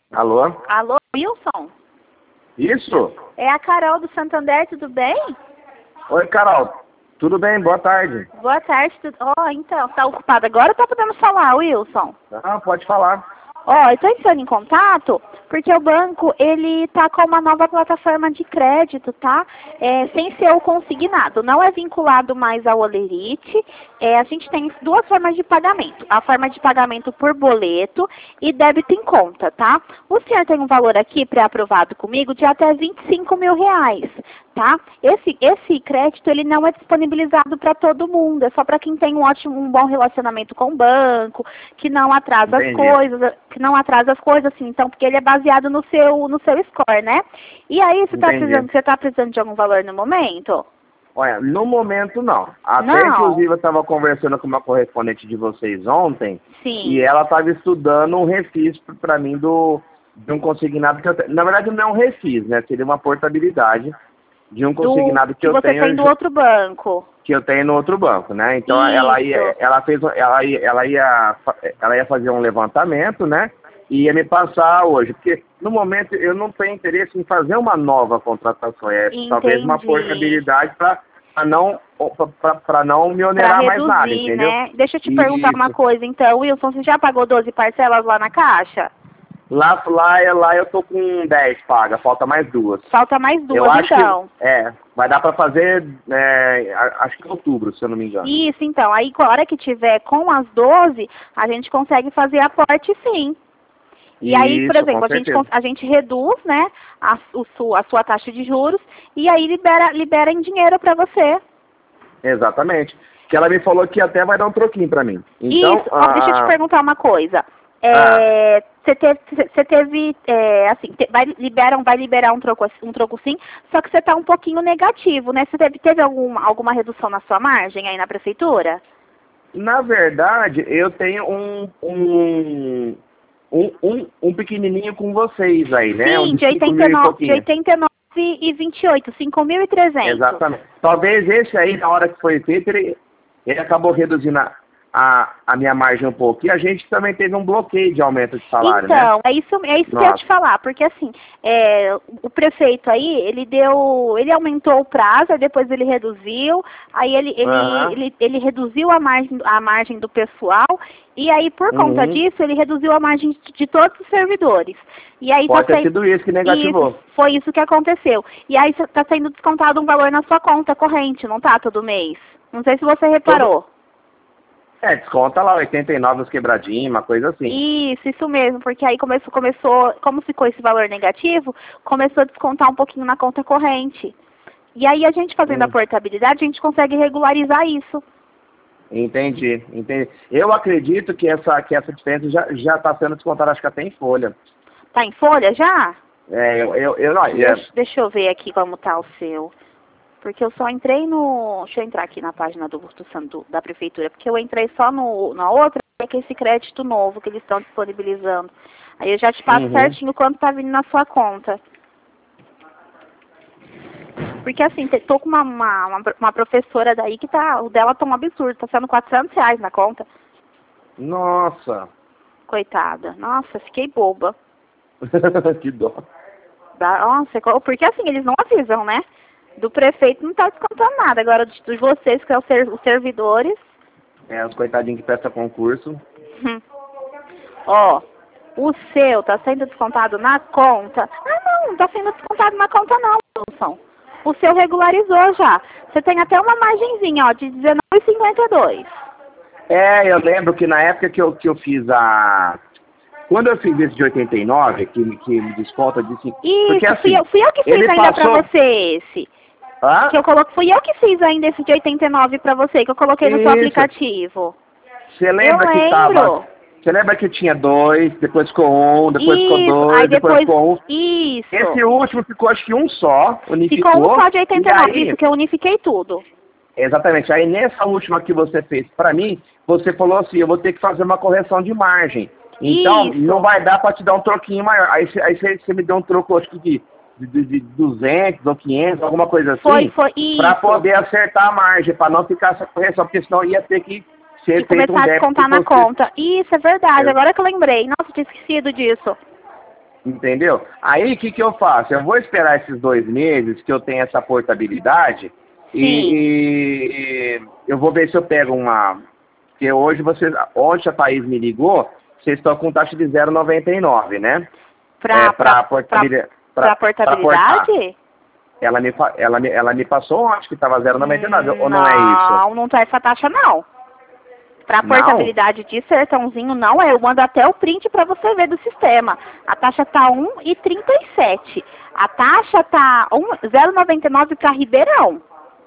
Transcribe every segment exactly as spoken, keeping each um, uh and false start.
Alô? Alô, Wilson? Isso? É a Carol do Santander, tudo bem? Oi, Carol. Tudo bem? Boa tarde. Boa tarde, tudo... Ó, então, tá ocupado agora ou tá podendo falar, Wilson? Ah, pode falar. Ó, eu tô entrando em contato porque o banco, ele tá com uma nova plataforma de crédito, tá? É, sem ser o consignado. Não é vinculado mais ao Olerite. É, a gente tem duas formas de pagamento. A forma de pagamento por boleto e débito em conta, tá? O senhor tem um valor aqui pré-aprovado comigo de até vinte e cinco mil reais, tá? Esse, esse crédito, ele não é disponibilizado para todo mundo. É só para quem tem um ótimo, um bom relacionamento com o banco, que não atrasa Entendi. as coisas, que não atrasa as coisas, assim, então, porque ele é baseado no seu, no seu score, né? E aí, você está precisando, você tá precisando de algum valor no momento? Olha, no momento não. Até Não. inclusive eu estava conversando com uma correspondente de vocês ontem. Sim. E ela estava estudando um refis para mim do, de um consignado que eu tenho. Na verdade não é um refis, né? Seria uma portabilidade de um consignado do, que, que eu você tenho. tem do outro banco. Que eu tenho no outro banco, né? Então ela ia, ela fez, ela ia, ela ia, ela ia fazer um levantamento, né? E ia me passar hoje, porque no momento eu não tenho interesse em fazer uma nova contratação, é Entendi. talvez uma portabilidade para não para não me onerar Pra mais reduzir, nada, entendeu? né? Deixa eu te perguntar uma Isso. coisa, então, Wilson, você já pagou doze parcelas lá na Caixa? Lá, lá, lá eu tô com dez paga, falta mais duas. Falta mais duas, eu acho então. Que, é, vai dar para fazer, é, acho que em outubro, se eu não me engano. Isso, então. Aí, a hora que tiver com as doze, a gente consegue fazer aporte, sim. E Isso, aí, por exemplo, a gente, a gente reduz, né, a, o, a sua taxa de juros e aí libera, libera em dinheiro para você. Exatamente. Que ela me falou que até vai dar um troquinho para mim. Então, Isso. Ó, deixa eu te perguntar uma coisa. É, ah. Você teve, você teve é, assim, te, vai, liberam, vai liberar um troco, um troco sim, só que você está um pouquinho negativo, né? Você teve, teve algum, alguma redução na sua margem aí na prefeitura? Na verdade, eu tenho um, um, um, um, um pequenininho com vocês aí, né? Sim, um de, de oitenta e nove, de oitenta e nove e vinte e oito, cinco mil e trezentos. Exatamente. Talvez esse aí, na hora que foi feito, ele, ele acabou reduzindo a, a, a minha margem um pouco. E a gente também teve um bloqueio de aumento de salário, então, né? Então, é isso, é isso que eu ia te falar, porque assim, é, o prefeito aí, ele deu, ele aumentou o prazo, aí depois ele reduziu, aí ele, ele, Uhum. ele, ele reduziu a margem, a margem do pessoal, e aí por conta Uhum. disso, ele reduziu a margem de, de todos os servidores. E aí Pode tá ter sido isso que negativou. Isso, foi isso que aconteceu. E aí está sendo descontado um valor na sua conta corrente, não tá, todo mês? Não sei se você reparou. Todo... É, desconta lá oitenta e nove os quebradinhos, uma coisa assim. Isso, isso mesmo, porque aí começou, começou, como ficou esse valor negativo, começou a descontar um pouquinho na conta corrente. E aí a gente fazendo hum. a portabilidade, a gente consegue regularizar isso. Entendi, entendi. Eu acredito que essa, que essa diferença já já está sendo descontada, acho que até em folha. Tá em folha já? É, eu, eu, eu não... Deixa, é... deixa eu ver aqui como tá o seu. Porque eu só entrei no... Deixa eu entrar aqui na página do, do, da prefeitura, porque eu entrei só no, na outra, que é esse crédito novo que eles estão disponibilizando. Aí eu já te passo uhum. certinho quanto tá vindo na sua conta. Porque assim, tô com uma, uma, uma professora daí que tá... O dela tá um absurdo, tá sendo quatrocentos reais na conta. Nossa! Coitada. Nossa, fiquei boba. Que dó. Nossa, porque assim, eles não avisam, né? Do prefeito não tá descontando nada. Agora, de, de vocês, que são os servidores... É, os coitadinhos que prestam concurso. Hum. Ó, o seu tá sendo descontado na conta... Ah, não, não tá sendo descontado na conta não, Wilson. O seu regularizou já. Você tem até uma margenzinha, ó, de dezenove reais e cinquenta e dois centavos. É, eu lembro que na época que eu, que eu fiz a... Quando eu fiz esse de oitenta e nove, que, que me desconta de cinco... Isso, porque, assim, fui, eu, fui eu que fiz ainda passou... pra você esse. Hã? Que eu coloco, fui eu que fiz ainda esse de oitenta e nove pra você, que eu coloquei no Isso. seu aplicativo. Você lembra eu que lembro. tava... Você lembra que tinha dois, depois ficou um, depois Isso, ficou dois, aí depois, depois ficou um. Isso. Esse último ficou acho que um só, unificou. Ficou um só de oitenta e nove, aí, isso, que eu unifiquei tudo. Exatamente. Aí nessa última que você fez pra mim, você falou assim, eu vou ter que fazer uma correção de margem. Então, isso. não vai dar pra te dar um troquinho maior. Aí, aí você, você me deu um troco, acho que de, de, de duzentos ou quinhentos, alguma coisa assim. Foi, foi, isso. Pra poder acertar a margem, pra não ficar essa correção, porque senão ia ter que... E começar um a descontar na você... conta. Isso, é verdade. É. Agora que eu lembrei. Nossa, eu tinha esquecido disso. Entendeu? Aí o que, que eu faço? Eu vou esperar esses dois meses que eu tenho essa portabilidade e, e eu vou ver se eu pego uma. Porque hoje vocês. Ontem a Thaís me ligou, vocês estão com taxa de zero vírgula noventa e nove, né? Pra, é, pra, portabilidade. Pra, pra portabilidade? Ela me, ela, me, ela me passou ontem que estava zero vírgula noventa e nove, hum, ou não é isso? Não, não tá essa taxa não. Pra portabilidade de Sertãozinho não é. Eu mando até o print pra você ver do sistema. A taxa tá um e trinta e sete. A taxa tá zero vírgula noventa e nove pra Ribeirão.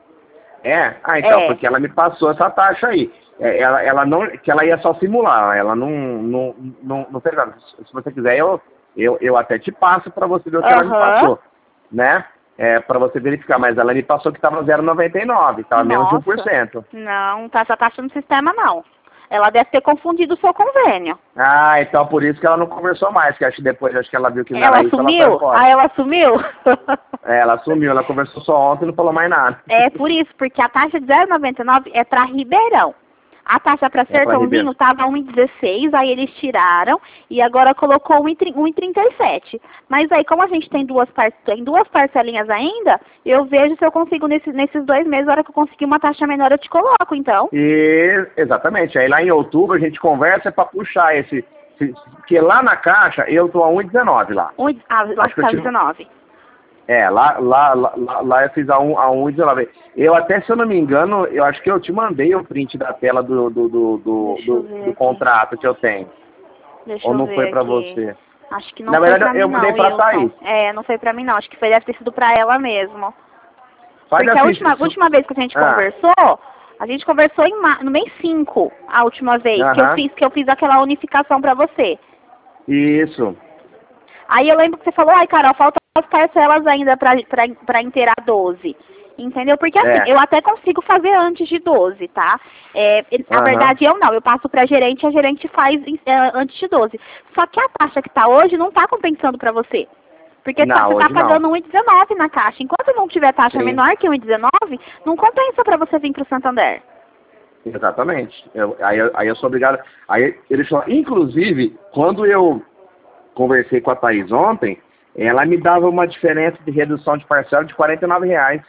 É? Ah, então, é. porque ela me passou essa taxa aí. É, ela, ela não, que ela ia só simular, ela não, não, não, não fez nada. Se você quiser, eu, eu, eu até te passo pra você ver o que uhum. ela me passou, né? É, pra você verificar, mas ela me passou que tava zero vírgula noventa e nove, tava menos de um por cento. Não, tá essa taxa no sistema não. Ela deve ter confundido o seu convênio. Ah, então por isso que ela não conversou mais, que acho que depois acho que ela viu que não ela era isso, sumiu? ela foi fora. Ah, ela sumiu? É, ela sumiu, ela conversou só ontem e não falou mais nada. É por isso, porque a taxa de zero vírgula noventa e nove é pra Ribeirão. A taxa para Sertãozinho estava um e dezesseis, aí eles tiraram e agora colocou um e trinta e sete. Mas aí, como a gente tem duas, par tem duas parcelinhas ainda, eu vejo se eu consigo nesse, nesses dois meses, na hora que eu conseguir uma taxa menor, eu te coloco, então. E, exatamente. Aí lá em outubro a gente conversa para puxar esse... Porque lá na Caixa eu tô a um e dezenove lá. Um, ah, lá que tá dezenove. É, lá, lá, lá, lá eu fiz a um e dezenove. Eu até, se eu não me engano, eu acho que eu te mandei o print da tela do, do, do, do, do, do contrato que eu tenho. Deixa Ou não eu ver foi pra aqui. você? Acho que não Na foi verdade, pra eu mim mandei não, pra Wilson. Thaís. É, não foi pra mim não, acho que foi, deve ter sido pra ela mesmo. Faz Porque assim, a última, se... última vez que a gente ah. conversou, a gente conversou em ma no mês cinco, a última vez, uh-huh. que eu fiz que eu fiz aquela unificação pra você. Isso. Aí eu lembro que você falou, ai Carol, falta as parcelas ainda pra, pra, pra inteirar doze. Entendeu? Porque assim, é. eu até consigo fazer antes de doze, tá? É, na uhum. verdade, eu não. Eu passo pra gerente e a gerente faz é, antes de doze. Só que a taxa que tá hoje não tá compensando pra você. Porque não, tá, você tá pagando um e dezenove na caixa. Enquanto não tiver taxa Sim. menor que um e dezenove, não compensa pra você vir pro Santander. Exatamente. Eu, aí, aí eu sou obrigado... Aí eles falam, inclusive, quando eu conversei com a Thaís ontem, ela me dava uma diferença de redução de parcela de quarenta e nove reais.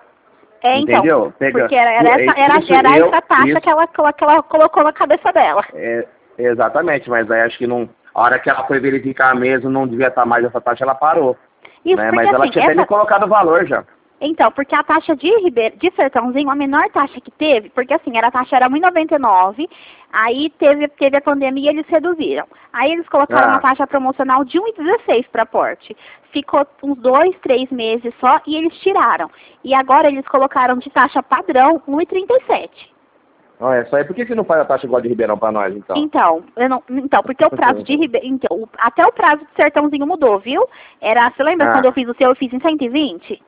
É, então, entendeu? Pega, porque era, era, essa, era, isso, era eu, essa taxa isso, que, ela, que ela colocou na cabeça dela. É, exatamente, mas aí acho que não, a hora que ela foi verificar mesmo, não devia estar mais essa taxa, ela parou. Isso, né? Mas ela assim, tinha essa... até me colocado o valor já. Então, porque a taxa de, Ribeir... de Sertãozinho, a menor taxa que teve, porque assim, era, a taxa era um e noventa e nove, aí teve, teve a pandemia e eles reduziram. Aí eles colocaram ah. uma taxa promocional de um e dezesseis para porte. Ficou uns dois, três meses só e eles tiraram. E agora eles colocaram de taxa padrão um e trinta e sete. Olha, só aí por que você não faz a taxa igual de Ribeirão para nós, então? Então, eu não, então, porque o prazo de Ribeirão, então, até o prazo de Sertãozinho mudou, viu? Era, você lembra ah. quando eu fiz o seu, eu fiz em cento e vinte?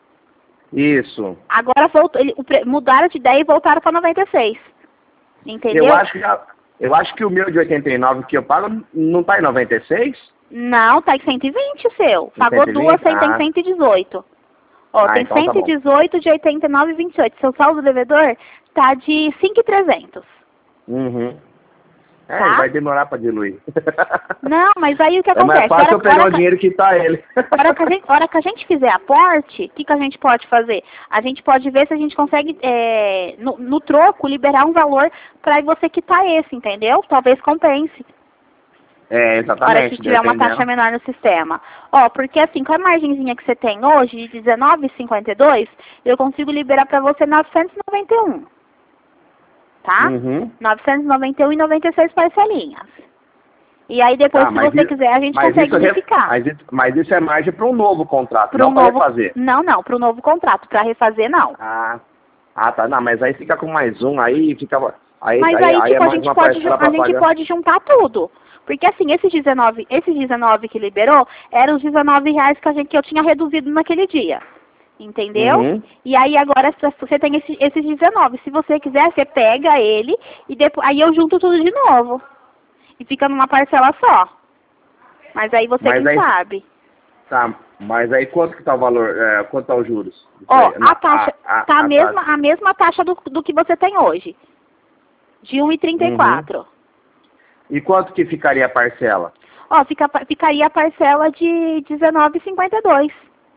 Isso. Agora voltou, ele, mudaram de ideia e voltaram para noventa e seis. Entendeu? Eu acho, que, eu acho que o meu de oitenta e nove que eu pago não tá em noventa e seis? Não, tá em cento e vinte o seu. Pagou cento e vinte? Duas, você ah. tem cento e dezoito. Ó, ah, tem então cento e dezoito tá de oitenta e nove e vinte e oito. Seu saldo devedor tá de cinco mil e trezentos. Uhum. É, tá? Vai demorar para diluir. Não, mas aí o que acontece? É mais fácil eu pegar o dinheiro que tá ele. Hora que a gente, hora que a gente fizer aporte, o que, que a gente pode fazer? A gente pode ver se a gente consegue, é, no, no troco, liberar um valor para você quitar esse, entendeu? Talvez compense. É, exatamente. Hora que tiver uma taxa menor no sistema. Ó, porque assim, com a margenzinha que você tem hoje, de dezenove vírgula cinquenta e dois, eu consigo liberar para você novecentos e noventa e um. Tá? Uhum. novecentos e noventa e um e noventa e seis parcelinhas. E aí depois, tá, se você isso, quiser, a gente consegue unificar. Mas isso, mas isso é margem para um novo contrato, não para refazer. Não, não, para um novo contrato. Para refazer, não. Ah, ah, tá. Não, mas aí fica com mais um, aí fica... Aí, mas aí, aí, aí tipo, é a gente, pode, a gente pode juntar tudo. Porque assim, esses dezenove, esses dezenove que liberou, eram os dezenove reais que, a gente, que eu tinha reduzido naquele dia. Entendeu? Uhum. E aí agora você tem esse, esses dezenove. Se você quiser, você pega ele e depois aí eu junto tudo de novo. E fica numa parcela só. Mas aí você mas que aí, sabe. Tá, mas aí quanto que tá o valor, é, quanto tá os juros? Ó, a taxa, a, a, tá a, a mesma, taxa. a mesma taxa do, do que você tem hoje. De um e trinta e quatro. Uhum. E quanto que ficaria a parcela? Ó, fica, ficaria a parcela de dezenove e cinquenta e dois.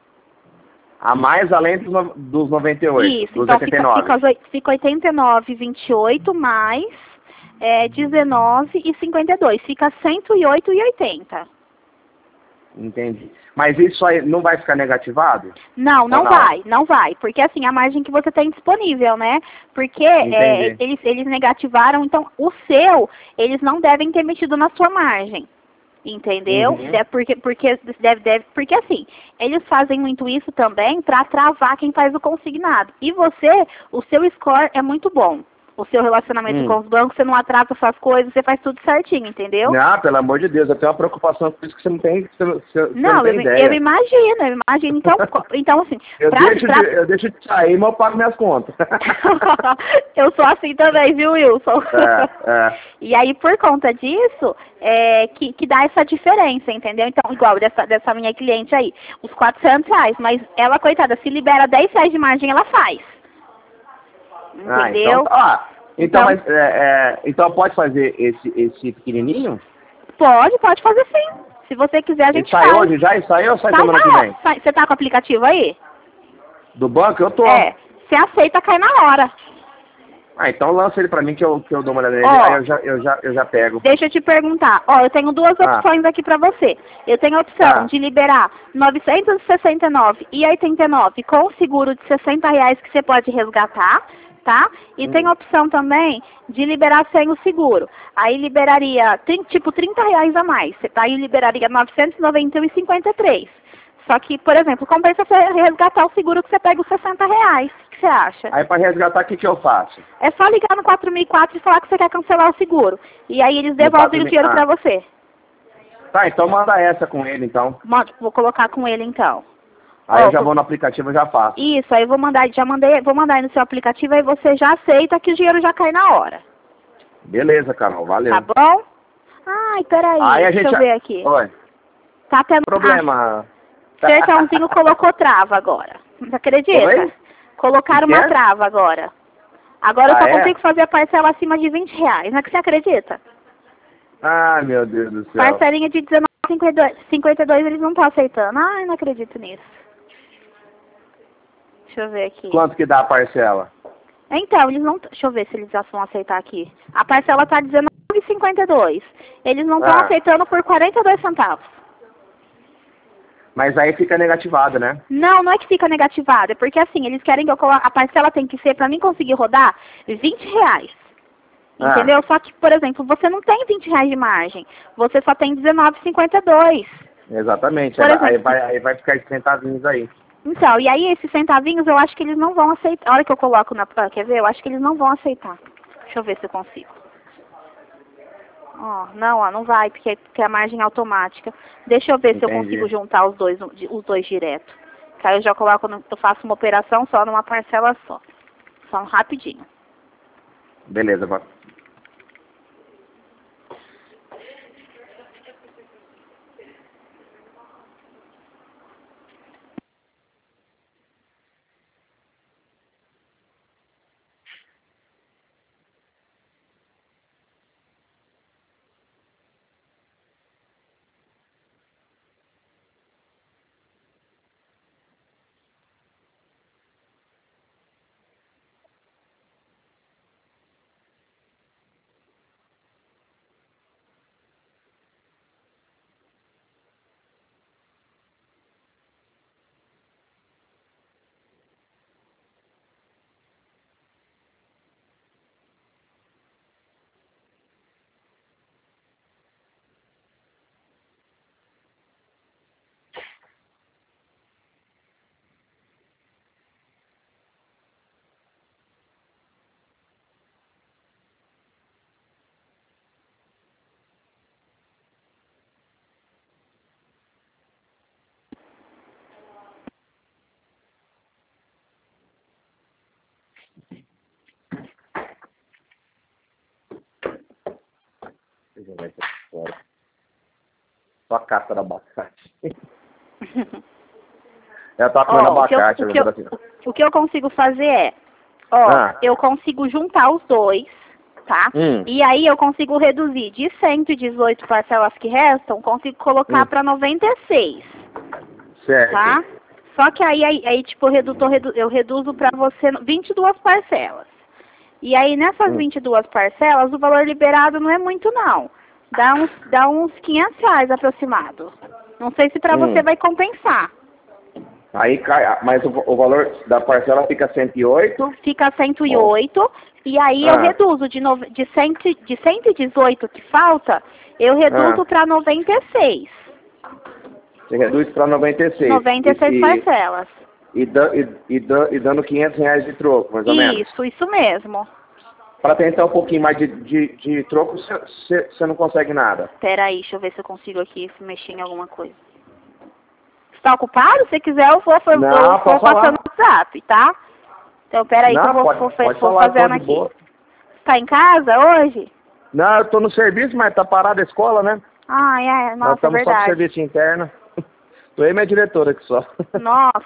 A mais além dos, no- dos noventa e oito, Isso, dos então oitenta e fica, nove. fica, os oi- fica oitenta e nove e vinte e oito mais é, dezenove e cinquenta e dois. Fica cento e oito e oitenta. Entendi. Mas isso aí não vai ficar negativado? Não, não, Ou não? vai, não vai. Porque assim, a margem que você tem disponível, né? Porque é, Entendi. eles, eles negativaram, então o seu, eles não devem ter metido na sua margem. Entendeu? Uhum. É porque, porque, deve, deve, porque assim, eles fazem muito isso também para travar quem faz o consignado. E você, o seu score é muito bom. O seu relacionamento Hum. com os bancos, você não atrasa suas coisas, você faz tudo certinho, entendeu? Não, pelo amor de Deus, eu tenho uma preocupação com isso que você não tem, você não, você, você Não, não tem eu, ideia. eu imagino, eu imagino. Então, co- então assim, Eu, pra, deixo pra- de, eu deixo de sair, mas eu pago minhas contas. eu sou assim também, viu, Wilson? É, é. E aí, por conta disso, é, que, que dá essa diferença, entendeu? Então, igual dessa, dessa minha cliente aí, os quatrocentos reais, mas ela, coitada, se libera dez reais de margem, ela faz. Ah, Entendeu? então, ah, então, Então- mas, é, é, então pode fazer esse, esse pequenininho? Pode, pode fazer sim. Se você quiser, a Ele gente sai faz. hoje já? Ele sai ou sai Sai semana na que hora. vem? Sai- Você tá com o aplicativo aí? Do banco? Eu tô. É. Você aceita, cai na hora. Ah, então lança ele pra mim que eu, que eu dou uma olhada nele, Ó. aí eu já, eu, já, eu já pego. Deixa eu te perguntar. Ó, eu tenho duas Ah. opções aqui pra você. Eu tenho a opção Ah. de liberar novecentos e sessenta e nove e oitenta e nove com o seguro de sessenta reais que você pode resgatar, tá? E Hum. tem a opção também de liberar sem o seguro. Aí liberaria, trin- tipo, trinta reais a mais. Você- Aí liberaria novecentos e noventa e um e cinquenta e três. Só que, por exemplo, compensa você resgatar o seguro que você pega os sessenta reais. O que você acha? Aí pra resgatar, o que que eu faço? É só ligar no quatro mil e quatro e falar que você quer cancelar o seguro. E aí eles devolvem quatro o mil- dinheiro ah. pra você. Tá, então manda essa com ele, então. Manda- Vou colocar com ele então. Aí Ó, eu já vou- vou no aplicativo e já faço. Isso, aí eu vou mandar, já mandei, vou mandar aí no seu aplicativo, aí você já aceita que o dinheiro já cai na hora. Beleza, Carol, valeu. Tá bom? Ai, peraí, Aí a deixa gente... eu ver aqui. Oi, Tá tendo... problema... Ah, Sertãozinho colocou trava agora. Você acredita? Oi? Colocaram Que uma que é? trava agora. Agora eu Ah, só é? consigo fazer a parcela acima de vinte reais. Não é que você acredita? Ah, meu Deus do céu. Parcelinha de dezenove e cinquenta e dois eles não estão aceitando. Ai, não acredito nisso. Deixa eu ver aqui. Quanto que dá a parcela? Então, eles não... Deixa eu ver se eles já vão aceitar aqui. A parcela tá dezenove e cinquenta e dois. Eles não estão Ah. aceitando por quarenta e dois centavos. Mas aí fica negativado, né? Não, não é que fica negativado. É porque assim, eles querem que eu coloque... A parcela tem que ser, pra mim conseguir rodar, vinte reais. Ah. Entendeu? Só que, por exemplo, você não tem vinte reais de margem. Você só tem dezenove e cinquenta e dois. Exatamente. Por Aí, exemplo- aí vai, aí vai ficar esses centavinhos aí. Então, e aí esses centavinhos eu acho que eles não vão aceitar. A hora que eu coloco na... ah, Quer ver? Eu acho que eles não vão aceitar. Deixa eu ver se eu consigo. Ó, não, ó, não vai, porque, porque é a margem automática. Deixa eu ver se eu Entendi. consigo juntar os dois, os dois direto. Que aí eu já coloco, no- eu faço uma operação só numa parcela só. Só um rapidinho. Beleza, vai. Deixa eu ver aqui fora. Só a casca da abacate. Eu tava comendo Ó, o, que eu, abacate. o, que eu, assim. o que eu consigo fazer é, ó, Ah. eu consigo juntar os dois, tá? Hum. E aí eu consigo reduzir de cento e dezoito parcelas que restam, consigo colocar Hum. para noventa e seis, Certo. tá? Só que aí, aí, aí tipo, eu reduzo, eu reduzo para você vinte e duas parcelas. E aí nessas Hum. vinte e duas parcelas, o valor liberado não é muito não. Dá uns, dá uns quinhentos reais aproximado. Não sei se para Hum. você vai compensar. Aí cai, mas o, o valor da parcela fica cento e oito? Fica cento e oito, e aí eu Ah. reduzo de, no, de, cem, de cento e dezoito que falta, eu reduzo Ah. para noventa e seis. Você reduz para noventa e seis. noventa e seis e, parcelas. E, da, e, e, da, e dando quinhentos reais de troco, mais ou menos. Isso, isso mesmo. Para tentar um pouquinho mais de, de, de troco, você não consegue nada. Espera aí, deixa eu ver se eu consigo aqui mexer em alguma coisa. Está ocupado? Se quiser, eu vou, eu Não, vou, pode vou passando falar. no WhatsApp, tá? Então, pera aí que eu Não, vou, pode, vou, pode vou falar, fazendo tô de aqui. boa. Está em casa hoje? Não, eu tô no serviço, mas tá parada a escola, né? Ah, é, Nós nossa, é estamos só com verdade. serviço interno. Tô eu e minha diretora aqui só. Nossa,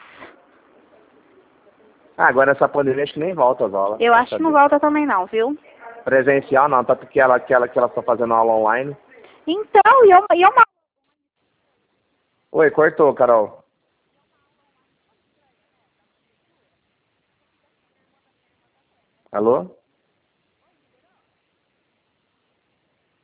Ah, agora essa pandemia acho que nem volta às aulas. eu pra acho que não saber. volta também não, viu? Presencial não, tanto que ela, que ela, que ela tá fazendo aula online. Então, e eu, e eu Oi, cortou, Carol. Alô?